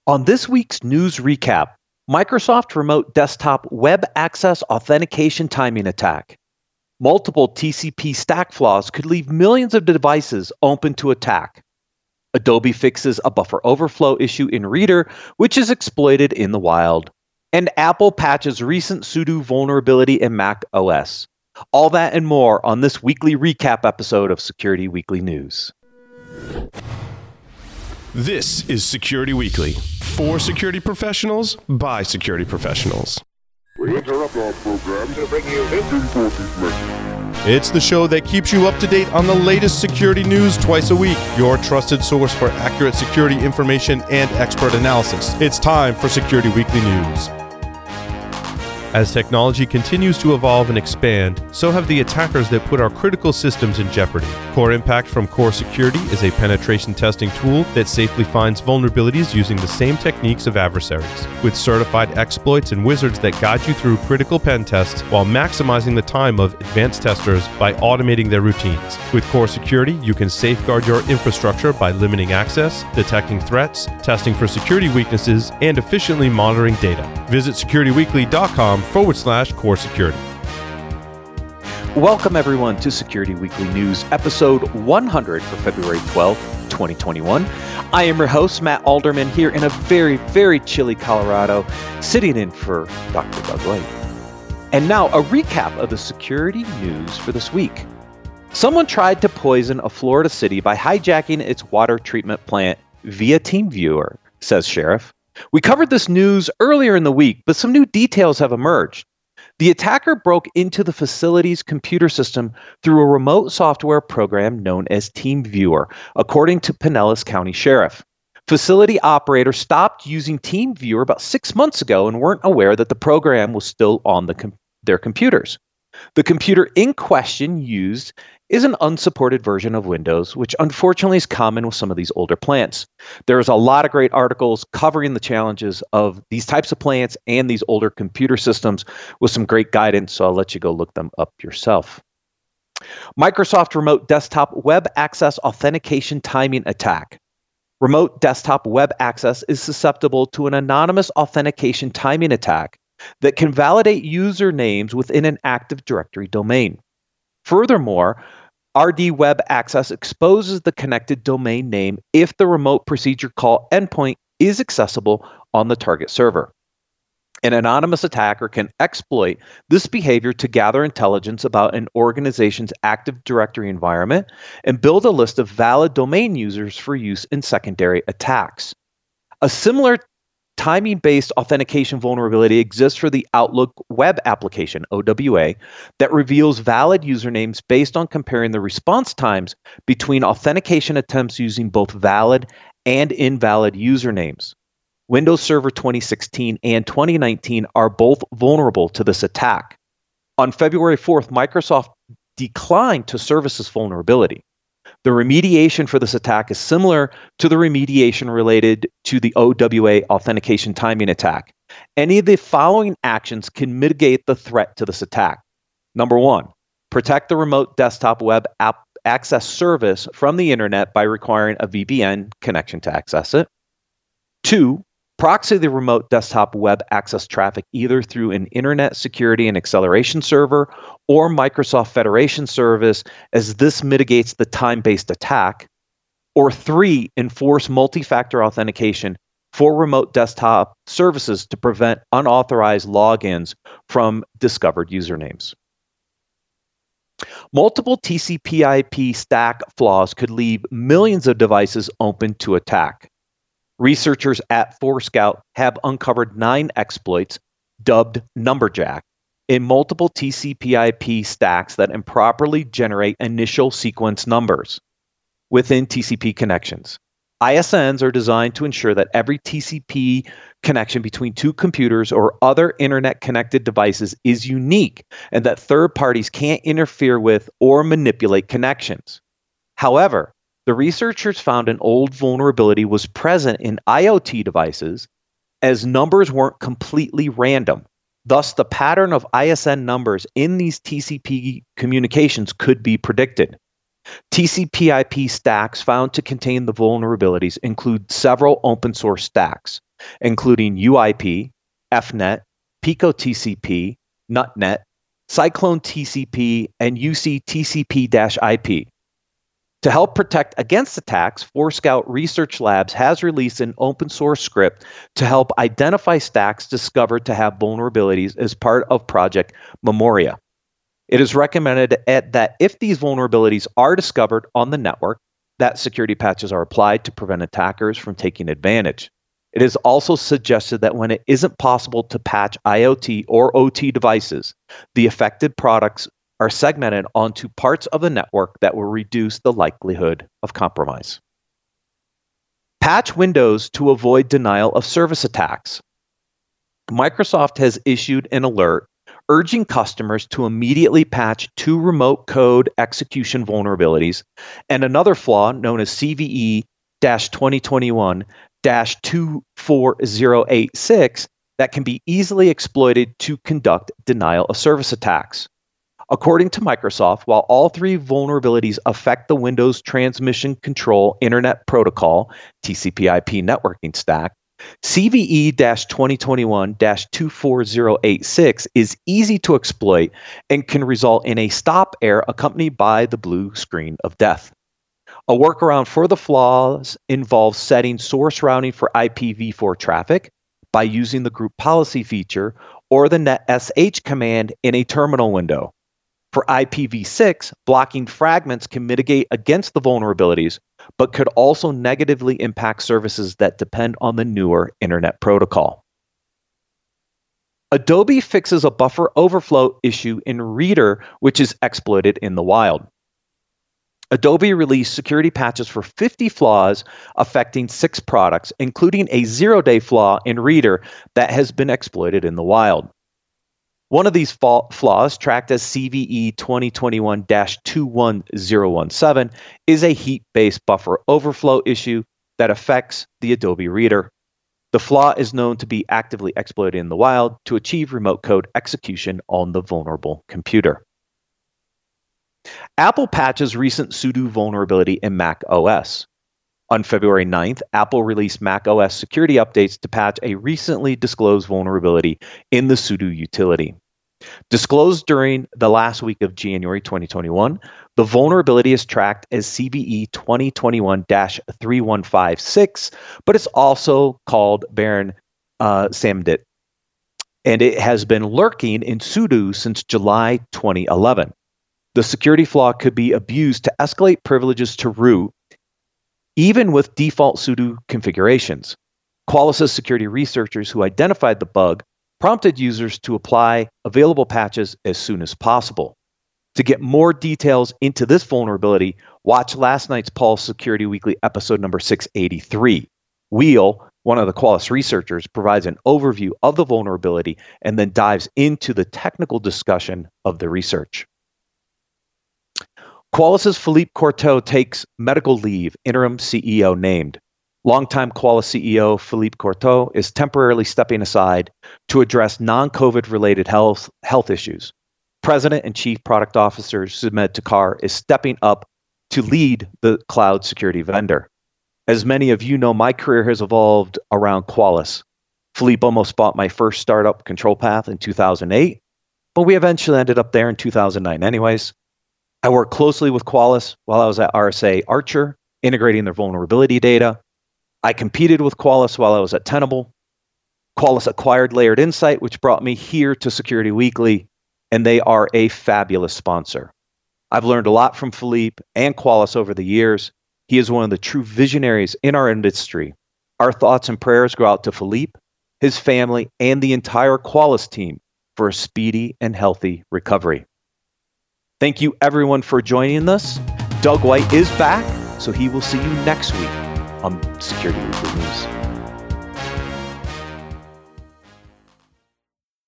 On this week's news recap, Microsoft Remote Desktop Web Access Authentication Timing Attack. Multiple TCP stack flaws could leave millions of devices open to attack. Adobe fixes a buffer overflow issue in Reader, which is exploited in the wild. And Apple patches recent sudo vulnerability in Mac OS. All that and more on this weekly recap episode of Security Weekly News. This is Security Weekly, for security professionals, by security professionals. We interrupt our program to bring you this important message. It's the show that keeps you up to date on the latest security news twice a week, your trusted source for accurate security information and expert analysis. It's time for Security Weekly News. As technology continues to evolve and expand, so have the attackers that put our critical systems in jeopardy. Core Impact from Core Security is a penetration testing tool that safely finds vulnerabilities using the same techniques of adversaries, with certified exploits and wizards that guide you through critical pen tests while maximizing the time of advanced testers by automating their routines. With Core Security, you can safeguard your infrastructure by limiting access, detecting threats, testing for security weaknesses, and efficiently monitoring data. Visit securityweekly.com/core security. Welcome everyone to Security Weekly News, episode 100 for February 12th, 2021. I am your host, Matt Alderman, here in a very, very chilly Colorado, sitting in for Dr. Doug White. And now a recap of the security news for this week. Someone tried to poison a Florida city by hijacking its water treatment plant via TeamViewer, says sheriff. We covered this news earlier in the week, but some new details have emerged. The attacker broke into the facility's computer system through a remote software program known as TeamViewer, according to Pinellas County Sheriff. Facility operators stopped using TeamViewer about 6 months ago and weren't aware that the program was still on their computers. The computer in question used is an unsupported version of Windows, which unfortunately is common with some of these older plants. There's a lot of great articles covering the challenges of these types of plants and these older computer systems with some great guidance, so I'll let you go look them up yourself. Microsoft Remote Desktop Web Access Authentication Timing Attack. Remote desktop web access is susceptible to an anonymous authentication timing attack that can validate usernames within an Active Directory domain. Furthermore, RD Web Access exposes the connected domain name if the remote procedure call endpoint is accessible on the target server. An anonymous attacker can exploit this behavior to gather intelligence about an organization's Active Directory environment and build a list of valid domain users for use in secondary attacks. A similar timing-based authentication vulnerability exists for the Outlook web application, OWA, that reveals valid usernames based on comparing the response times between authentication attempts using both valid and invalid usernames. Windows Server 2016 and 2019 are both vulnerable to this attack. On February 4th, Microsoft declined to service this vulnerability. The remediation for this attack is similar to the remediation related to the OWA authentication timing attack. Any of the following actions can mitigate the threat to this attack. Number one, protect the remote desktop web app access service from the internet by requiring a VPN connection to access it. Two, proxy the remote desktop web access traffic either through an Internet Security and Acceleration Server or Microsoft Federation service, as this mitigates the time-based attack. Or three, enforce multi-factor authentication for remote desktop services to prevent unauthorized logins from discovered usernames. Multiple TCP/IP stack flaws could leave millions of devices open to attack. Researchers at Forescout have uncovered 9 exploits, dubbed Numberjack, in multiple TCP/IP stacks that improperly generate initial sequence numbers within TCP connections. ISNs are designed to ensure that every TCP connection between two computers or other internet-connected devices is unique and that third parties can't interfere with or manipulate connections. However, the researchers found an old vulnerability was present in IoT devices as numbers weren't completely random. Thus, the pattern of ISN numbers in these TCP communications could be predicted. TCP/IP stacks found to contain the vulnerabilities include several open source stacks. including UIP, FNet, Pico TCP, NUTNet, Cyclone TCP, and UC TCP-IP. To help protect against attacks, Forescout Research Labs has released an open source script to help identify stacks discovered to have vulnerabilities as part of Project Memoria. It is recommended that if these vulnerabilities are discovered on the network, that security patches are applied to prevent attackers from taking advantage. It is also suggested that when it isn't possible to patch IoT or OT devices, the affected products are segmented onto parts of the network that will reduce the likelihood of compromise. Patch Windows to avoid denial of service attacks. Microsoft has issued an alert urging customers to immediately patch 2 remote code execution vulnerabilities and another flaw known as CVE-2021-24086 that can be easily exploited to conduct denial of service attacks. According to Microsoft, while all 3 vulnerabilities affect the Windows Transmission Control Internet Protocol (TCP/IP) networking stack, CVE-2021-24086 is easy to exploit and can result in a stop error accompanied by the blue screen of death. A workaround for the flaws involves setting source routing for IPv4 traffic by using the group policy feature or the netsh command in a terminal window. For IPv6, blocking fragments can mitigate against the vulnerabilities, but could also negatively impact services that depend on the newer Internet Protocol. Adobe fixes a buffer overflow issue in Reader, which is exploited in the wild. Adobe released security patches for 50 flaws affecting 6 products, including a 0-day flaw in Reader that has been exploited in the wild. One of these flaws, tracked as CVE 2021-21017, is a heap-based buffer overflow issue that affects the Adobe Reader. The flaw is known to be actively exploited in the wild to achieve remote code execution on the vulnerable computer. Apple patches recent sudo vulnerability in Mac OS. On February 9th, Apple released Mac OS security updates to patch a recently disclosed vulnerability in the sudo utility. Disclosed during the last week of January 2021, the vulnerability is tracked as CVE 2021-3156, but it's also called Baron Samdet, and it has been lurking in sudo since July 2011. The security flaw could be abused to escalate privileges to root, even with default sudo configurations. Qualys' security researchers who identified the bug prompted users to apply available patches as soon as possible. To get more details into this vulnerability, watch last night's Pulse Security Weekly episode number 683. Wheel, one of the Qualys researchers, provides an overview of the vulnerability and then dives into the technical discussion of the research. Qualys' Philippe Courtot takes medical leave, interim CEO named. Longtime Qualys CEO Philippe Courtot is temporarily stepping aside to address non-COVID related health issues. President and Chief Product Officer Sumedh Thakar is stepping up to lead the cloud security vendor. As many of you know, my career has evolved around Qualys. Philippe almost bought my first startup, Control Path, in 2008, but we eventually ended up there in 2009 anyways. I worked closely with Qualys while I was at RSA Archer, integrating their vulnerability data. I competed with Qualys while I was at Tenable. Qualys acquired Layered Insight, which brought me here to Security Weekly, and they are a fabulous sponsor. I've learned a lot from Philippe and Qualys over the years. He is one of the true visionaries in our industry. Our thoughts and prayers go out to Philippe, his family, and the entire Qualys team for a speedy and healthy recovery. Thank you, everyone, for joining us. Doug White is back, so he will see you next week on Security Weekly News.